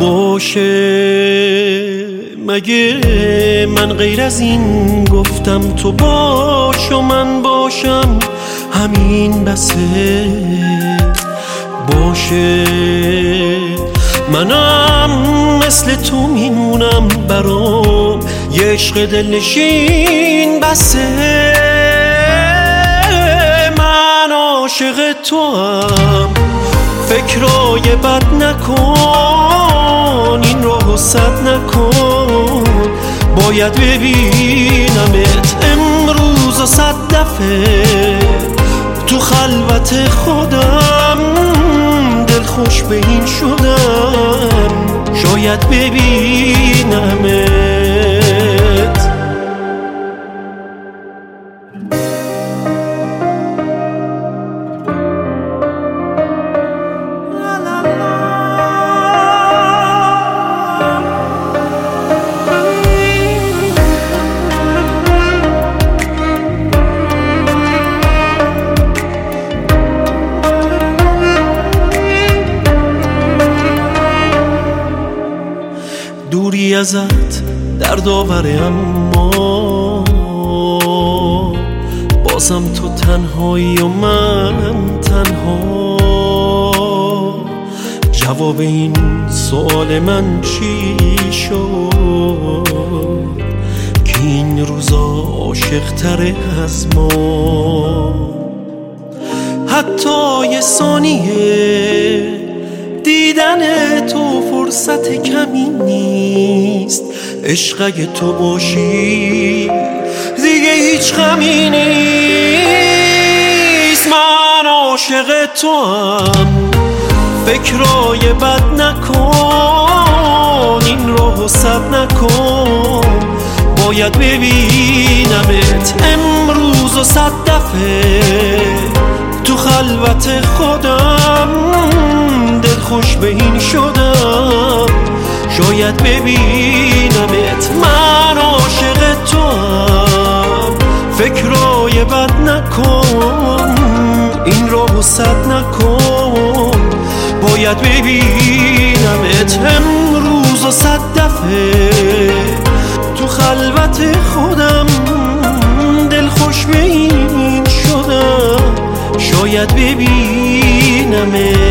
باشه مگه من غیر از این گفتم تو باش و من باشم همین بسه باشه منم مثل تو میمونم برام یه عشق دلنشین بسه من عاشق تو هم فکرای بد نکن این راهو سد نکن باید ببینمت امروز و 100 دفعه تو خلوت خودم دل خوش به این شدم شاید ببینمت دوری ازت درد آوره اما بازم تو تنهایی و من تنها جواب این سوال من چی شد که این روزا عاشق تره از ما حتی یه ثانیه دیدن تو فرصت کمی نیست عشق اگه تو باشی دیگه هیچ غمی نیست من عاشق تو هم فکرای بد نکن این راهو سد نکن باید ببینمت امروز و 100 دفعه تو خلوت خودم دل خوش به این شدم شاید ببینمت من عاشق تو هم فکرای بد نکن این راهو سد نکن باید ببینمت امروز و 100 دفعه تو خلوت خودم دل خوش به این شدم شاید ببینمت